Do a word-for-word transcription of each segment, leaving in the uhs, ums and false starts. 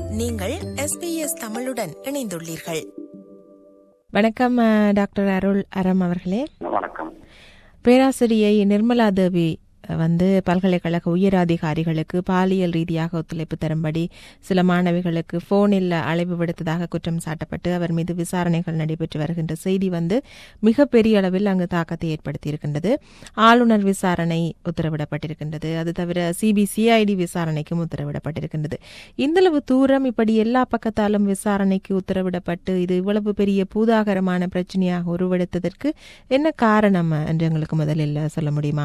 நீங்கள் எஸ்பிஎஸ் தமிழுடன் இணைந்துள்ளீர்கள். வணக்கம் டாக்டர் அருள் அறம் அவர்களே. வணக்கம். பேராசிரியை நிர்மலா தேவி வந்து பல்கலைக்கழக உயர் அதிகாரிகளுக்கு பாலியல் ரீதியாக ஒத்துழைப்பு தரும்படி சில மாணவிகளுக்கு போனில் அழைப்பு விடுத்ததாக குற்றம் சாட்டப்பட்டு அவர் மீது விசாரணைகள் நடைபெற்று வருகின்ற செய்தி வந்து மிகப்பெரிய அளவில் அங்கு தாக்கத்தை ஏற்படுத்தி இருக்கின்றது. ஆளுநர் விசாரணை உத்தரவிடப்பட்டிருக்கின்றது. அது தவிர சிபிசிஐடி விசாரணைக்கும் உத்தரவிடப்பட்டிருக்கின்றது. இந்தளவு தூரம் இப்படி எல்லா பக்கத்தாலும் விசாரணைக்கு உத்தரவிடப்பட்டு இது இவ்வளவு பெரிய பூதாகரமான பிரச்சனையாக உருவெடுத்ததற்கு என்ன காரணம் என்று எங்களுக்கு முதலில் சொல்ல முடியுமா?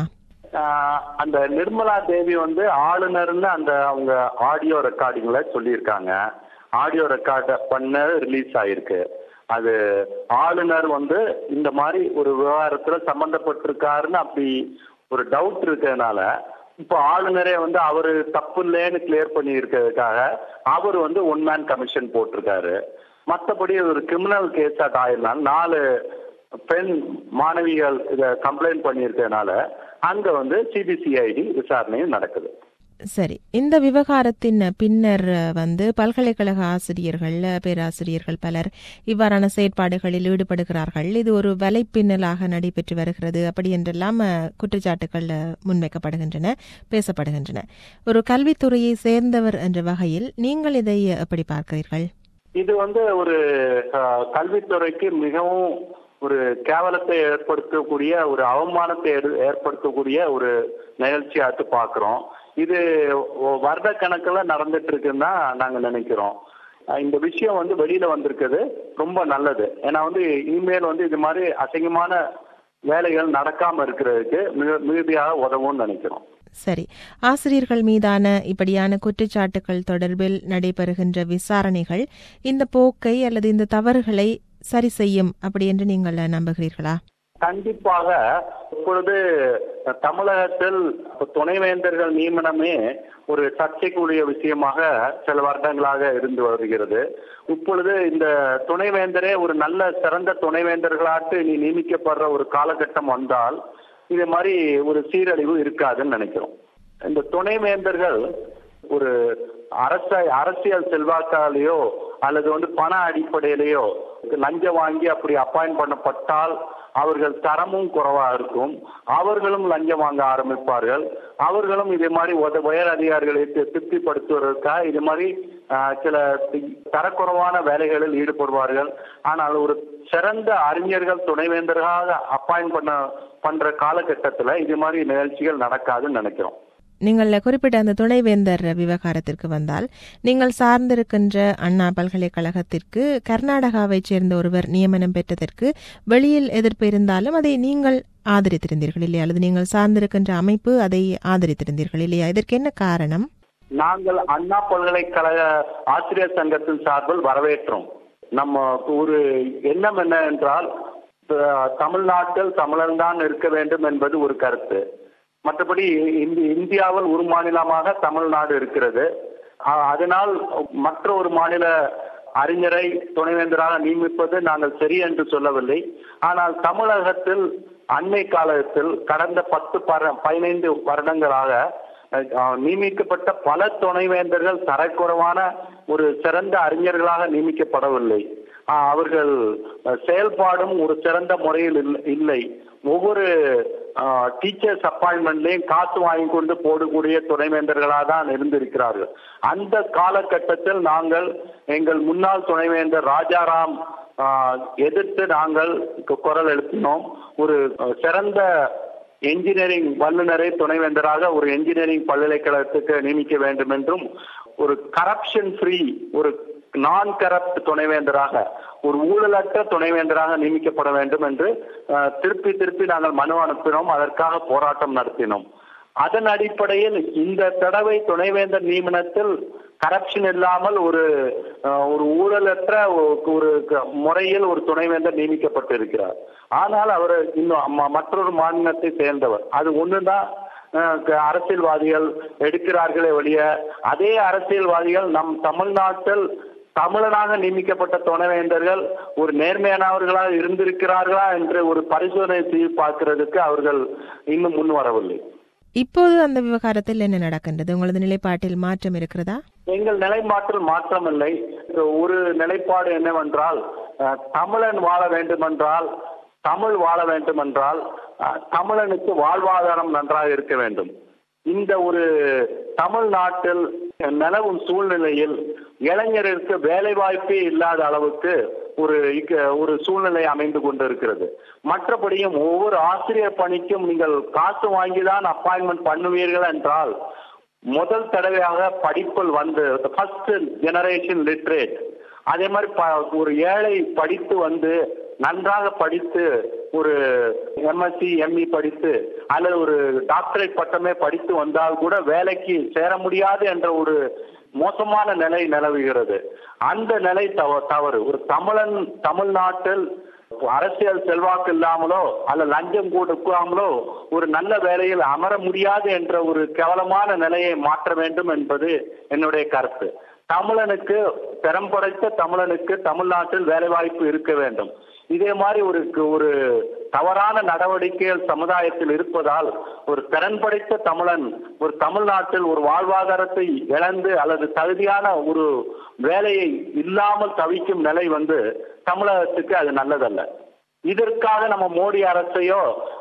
அந்த நிர்மலா தேவி வந்து ஆளுநர்னு அந்த அவங்க ஆடியோ ரெக்கார்டிங்ல சொல்லியிருக்காங்க. ஆடியோ ரெக்கார்ட் பண்ண ரிலீஸ் ஆயிருக்கு. அது ஆளுநர் வந்து இந்த மாதிரி ஒரு விவகாரத்துல சம்பந்தப்பட்டிருக்காருன்னு அப்படி ஒரு டவுட் இருக்கிறதுனால இப்போ ஆளுநரே வந்து அவரு தப்பு இல்லைன்னு கிளியர் பண்ணி இருக்கிறதுக்காக அவர் வந்து ஒன் மேன் கமிஷன் போட்டிருக்காரு. மற்றபடி ஒரு கிரிமினல் கேஸா ஆயிருந்தால் நாலு பெண் மாணவிகள் இதை கம்ப்ளைண்ட் பண்ணியிருக்கிறதுனால அங்க வந்து சிபிசிஐடி விசாரணையும் நடக்குது. சரி, இந்த விவகாரத்தின் பின்னர் வந்து பல்கலைக்கழக ஆசிரியர்கள் பேராசிரியர்கள் பலர் இவ்வாறான செயற்பாடுகளில் ஈடுபடுகிறார்கள். இது ஒரு வலைப்பின்னலாக நடைபெற்று வருகிறது அப்படி என்றெல்லாம் குற்றச்சாட்டுகள் முன்வைக்கப்படுகின்றன, பேசப்படுகின்றன. ஒரு கல்வித்துறையை சேர்ந்தவர் என்ற வகையில் நீங்கள் இதை எப்படி பார்க்கிறீர்கள்? இது வந்து ஒரு கல்வித்துறைக்கு மிகவும் ஒரு கேவலத்தை ஏற்படுத்தக்கூடிய ஒரு அவமானத்தை ஏற்படுத்தக்கூடிய ஒரு நிகழ்ச்சியாட்டு பாக்குறோம். இது வருட கணக்கில் நடந்துட்டு இருக்குன்னு தான் நாங்க நினைக்கிறோம். இந்த விஷயம் வந்து வெளியில வந்திருக்குது ரொம்ப நல்லது. ஏன்னா வந்து இனிமேல் வந்து இது மாதிரி அசிங்கமான வேலைகள் நடக்காம இருக்கிறதுக்கு மிக மிகுதியாக உதவும்னு நினைக்கிறோம். சரி, ஆசிரியர்கள் மீதான இப்படியான குற்றச்சாட்டுகள் தொடர்பில் நடைபெறுகின்ற விசாரணைகள் இந்த போக்கை அல்லது இந்த தவறுகளை சரி செய்யும் அப்படி என்று நீங்கள் நம்புகிறீர்களா? கண்டிப்பாக. இப்பொழுது தமிழகத்தில் துணைவேந்தர்கள் நியமனமே ஒரு சர்ச்சைக்குரிய விஷயமாக சில வருடங்களாக இருந்து வருகிறது. இப்பொழுது இந்த துணைவேந்தரே ஒரு நல்ல சிறந்த துணைவேந்தர்களாட்டு நீ நியமிக்கப்படுற ஒரு காலகட்டம் வந்தால் இது மாதிரி ஒரு சீரழிவு இருக்காதுன்னு நினைக்கிறோம். இந்த துணைவேந்தர்கள் ஒரு அரச அரசியல் செல்வாக்காலேயோ அல்லது வந்து பண அடிப்படையிலேயோ லஞ்சம் வாங்கி அப்படி அப்பாயிண்ட் பண்ணப்பட்டால் அவர்கள் தரமும் குறைவா இருக்கும். அவர்களும் லஞ்சம் வாங்க ஆரம்பிப்பார்கள். அவர்களும் இதே மாதிரி உயர் அதிகாரிகளை திருப்திப்படுத்துவதற்காக இது மாதிரி சில தரக்குறைவான வேலைகளில் ஈடுபடுவார்கள். ஆனால் ஒரு சிறந்த அறிஞர்கள் துணைவேந்தர்களாக அப்பாயிண்ட் பண்ண பண்ற காலகட்டத்துல இது மாதிரி நிகழ்ச்சிகள் நடக்காதுன்னு நினைக்கிறோம். நீங்கள் குறிப்பிட்ட அந்த துணைவேந்தர் விவகாரத்திற்கு வந்தால், நீங்கள் சார்ந்திருக்கின்ற அண்ணா பல்கலைக்கழகத்திற்கு கர்நாடகாவை சேர்ந்த ஒருவர் நியமனம் பெற்றதற்கு வெளியில் எதிர்ப்பு இருந்தாலும் அதை நீங்கள் ஆதரித்திருந்தீர்கள் இல்லையா? அல்லது நீங்கள் சார்ந்திருக்கின்ற அமைப்பு அதை ஆதரித்திருந்தீர்கள் இல்லையா? இதற்கு என்ன காரணம்? நாங்கள் அண்ணா பல்கலைக்கழக ஆசிரியர் சங்கத்தின் சார்பில் வரவேற்றோம். நம்ம ஒரு எண்ணம் என்ன என்றால், தமிழ்நாட்டில் தமிழன் தான் இருக்க வேண்டும் என்பது ஒரு கருத்து. மற்றபடி இந்தியாவில் ஒரு மாநிலமாக தமிழ்நாடு இருக்கிறது. அதனால் மற்ற ஒரு மாநில அறிஞரை துணைவேந்தராக நியமிப்பது நாங்கள் சரி என்று சொல்லவில்லை. ஆனால் தமிழகத்தில் அண்மை காலத்தில் கடந்த பத்து பதினைந்து வருடங்களாக நியமிக்கப்பட்ட பல துணைவேந்தர்கள் தரக்குறைவான ஒரு சிறந்த அறிஞர்களாக நியமிக்கப்படவில்லை. அவர்கள் செயல்பாடும் ஒரு சிறந்த முறையில் இல்லை. ஒவ்வொரு டீச்சர்ஸ் அப்பாயின்மெண்ட்லயும் காசு வாங்கி கொண்டு போடக்கூடிய துணைவேந்தர்களாக தான் இருந்திருக்கிறார்கள். அந்த காலகட்டத்தில் நாங்கள் எங்கள் முன்னாள் துணைவேந்தர் ராஜாராம் எதிர்த்து நாங்கள் குரல் எழுப்பினோம். ஒரு சிறந்த என்ஜினியரிங் வல்லுநரை துணைவேந்தராக ஒரு என்ஜினியரிங் பல்கலைக்கழகத்துக்கு நியமிக்க வேண்டும் என்றும், ஒரு கரப்ஷன் ஃப்ரீ ஒரு நான் கரப்ட் துணைவேந்தராக ஒரு ஊழலற்ற துணைவேந்தராக நியமிக்கப்பட வேண்டும் என்று திருப்பி திருப்பி நாங்கள் மனு அனுப்பினோம். அதற்காக போராட்டம் நடத்தினோம். அதன் அடிப்படையில் இந்த தடவை துணைவேந்தர் நியமனத்தில் கரப்ஷன் இல்லாமல் ஒரு ஒரு ஊழலற்ற ஒரு முறையில் ஒரு துணைவேந்தர் நியமிக்கப்பட்டிருக்கிறார். ஆனால் அவர் இன்னும் மற்றொரு மாநிலத்தை சேர்ந்தவர். அது ஒண்ணுதான் அரசியல்வாதிகள் எடுக்கிறார்களே ஒழிய அதே அரசியல்வாதிகள் நம் தமிழ்நாட்டில் தமிழனாக நியமிக்கப்பட்ட துணைவேந்தர்கள் ஒரு நேர்மையானவர்களாக இருந்திருக்கிறார்களா என்று ஒரு பரிசோதனை செய்து பார்க்கிறதுக்கு அவர்கள் இன்னும் முன் வரவில்லை. இப்போது அந்த விவகாரத்தில் என்ன நடக்கின்றது? உங்களது நிலைப்பாட்டில் மாற்றம் இருக்கிறதா? எங்கள் நிலைப்பாட்டில் மாற்றம் இல்லை. ஒரு நிலைப்பாடு என்னவென்றால், தமிழன் வாழ வேண்டுமென்றால், தமிழ் வாழ வேண்டுமென்றால் தமிழனுக்கு வாழ்வாதாரம் நன்றாக இருக்க வேண்டும். இந்த ஒரு தமிழ்நாட்டில் நிலவும் சூழ்நிலையில் இளைஞருக்கு வேலை வாய்ப்பே இல்லாத அளவுக்கு ஒரு ஒரு சூழ்நிலை அமைந்து கொண்டிருக்கிறது. மற்றபடியும் ஒவ்வொரு ஆசிரியர் பணிக்கும் நீங்கள் காசு வாங்கிதான் அப்பாயின்மெண்ட் பண்ணுவீர்கள் என்றால், முதல் தடவையாக படிப்பில் வந்து ஃபர்ஸ்ட் ஜெனரேஷன் லிட்ரேட், அதே மாதிரி ஒரு ஏழை படித்து வந்து நன்றாக படித்து ஒரு எம்எஸ்சி எம்இ படித்து அல்லது ஒரு டாக்டரேட் பட்டமே படித்து வந்தால் கூட வேலைக்கு சேர முடியாது என்ற ஒரு மோசமான நிலை நிலவுகிறது. அந்த நிலை தவறு. ஒரு தமிழன் தமிழ்நாட்டில் அரசியல் செல்வாக்கு இல்லாமலோ அல்ல லஞ்சம் கொடுக்காமலோ ஒரு நல்ல வேலையில் அமர முடியாது என்ற ஒரு கேவலமான நிலையை மாற்ற வேண்டும் என்பது என்னுடைய கருத்து. தமிழனுக்கு, திறம் படைத்த தமிழனுக்கு தமிழ்நாட்டில் வேலை வாய்ப்பு இருக்க வேண்டும். இதே மாதிரி ஒரு ஒரு தவறான நடவடிக்கைகள் சமுதாயத்தில் இருப்பதால் ஒரு திறன் படைத்த தமிழன் ஒரு தமிழ்நாட்டில் ஒரு வாழ்வாதாரத்தை இழந்து அல்லது தகுதியான ஒரு வேலையை இல்லாமல் தவிக்கும் நிலை வந்து தமிழகத்துக்கு அது நல்லதல்ல. இதற்காக நம்ம மோடி அரசையோ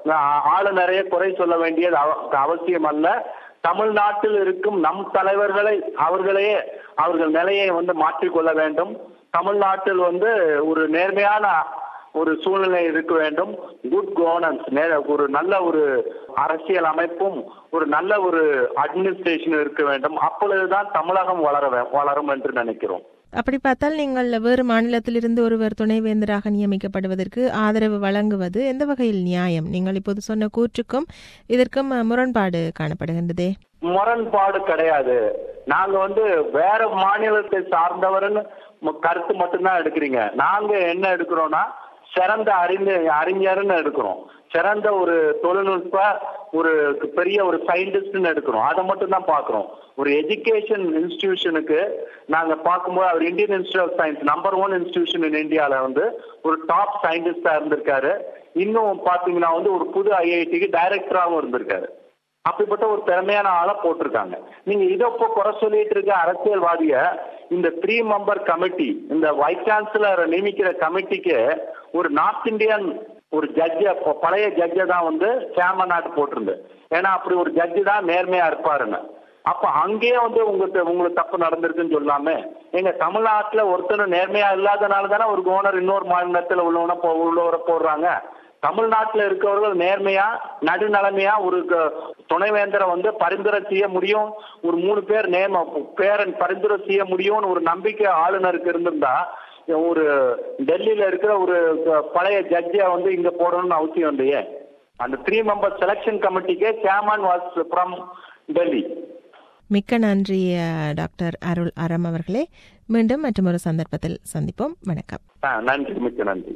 ஆளுநரையோ குறை சொல்ல வேண்டியது அவசியம் அல்ல. தமிழ்நாட்டில் இருக்கும் நம் தலைவர்களை அவர்களே அவர்கள் நிலையை வந்து மாற்றிக்கொள்ள வேண்டும். தமிழ்நாட்டில் வந்து ஒரு நேர்மையான ஒரு சூழ்நிலை இருக்க வேண்டும். குட் கவர்னன்ஸ், ஒரு நல்ல ஒரு அரசியல் அமைப்பும் ஒரு நல்ல ஒரு அட்மினிஸ்ட்ரேஷன் இருக்க வேண்டும். அப்பொழுதுதான் தமிழகம் வளர வளரும் என்று நினைக்கிறோம். அப்படி பார்த்தால் நீங்கள் வேறு மாநிலத்திலிருந்து ஒருவர் துணைவேந்தராக நியமிக்கப்படுவதற்கு ஆதரவு வழங்குவது எந்த வகையில் நியாயம்? நீங்கள் இப்போது சொன்ன கூற்றுக்கும் இதற்கும் முரண்பாடு காணப்படுகின்றதே. முரண்பாடு கிடையாது. நாங்க வந்து வேற மாநிலத்தை சார்ந்தவர்னு கருத்து மட்டும்தான் எடுக்கிறீங்க. நாங்க என்ன எடுக்கிறோம்னா சிறந்த அறிஞர் அறிஞர்னு எடுக்கிறோம். சிறந்த ஒரு தொழில்நுட்ப ஒரு பெரிய ஒரு சயின்டிஸ்ட்னு எடுக்கிறோம். அதை மட்டும் தான் பாக்குறோம். ஒரு எஜுகேஷன் இன்ஸ்டிடியூஷனுக்கு நாங்க பார்க்கும்போது அவர் Indian institute of science number one institution in இந்தியாவில வந்து ஒரு டாப் சயின்டிஸ்டா இருந்திருக்காரு. இன்னும் பாத்தீங்கன்னா வந்து ஒரு புது ஐஐடிக்கு டைரக்டராகவும் இருந்திருக்காரு. அப்படிப்பட்ட ஒரு திறமையான ஆளை போட்டிருக்காங்க. நீங்க இதை இப்போ குறை சொல்லிட்டு இருக்க அரசியல்வாதிய இந்த த்ரீ மெம்பர் கமிட்டி, இந்த வைஸ் சான்சலர் நியமிக்கிற கமிட்டிக்கு ஒரு நார்த் இந்தியன் ஒரு ஜட்ஜ, பழைய ஜட்ஜ தான் வந்து சேர்மன் ஆட்டு போட்டிருந்து. ஏன்னா அப்படி ஒரு ஜட்ஜு தான் நேர்மையா இருப்பாருன்னு. அப்ப அங்கேயே வந்து உங்களுக்கு உங்களுக்கு தப்பு நடந்திருக்குன்னு சொல்லாம, எங்க தமிழ்நாட்டுல ஒருத்தரும் நேர்மையா இல்லாதனால தானே ஒரு கவர்னர் இன்னொரு மாநிலத்துல உள்ளவன உள்ளவரை போடுறாங்க. தமிழ்நாட்டில் இருக்கவர்கள் நேர்மையா நடுநிலைமையா ஒரு துணைவேந்தரை வந்து பரிந்துரை செய்ய முடியும், ஒரு மூணு பேர் நேம பேரன் பரிந்துரை செய்ய முடியும்னு ஒரு நம்பிக்கை ஆளுநருக்கு இருந்திருந்தா ஒரு டெல்லியில இருக்கிற ஒரு பழைய ஜட்ஜியா வந்து இங்க போடணும்னு அவசியம் இல்லையே. அந்த த்ரீ மெம்பர் செலக்ஷன் கமிட்டிக்கே சேர்மன் வாஸ் ஃப்ரம் டெல்லி. மிக்க நன்றி டாக்டர் அருள் அறம் அவர்களே. மீண்டும் மற்றொரு சந்தர்ப்பத்தில் சந்திப்போம். வணக்கம். நன்றி, மிக்க நன்றி.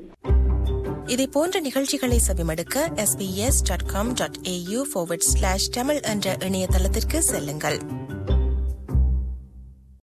இதை போன்ற நிகழ்ச்சிகளை செவிமடுக்க S B S dot com dot A U forward slash Tamil என்ற இணையதளத்திற்கு செல்லுங்கள்.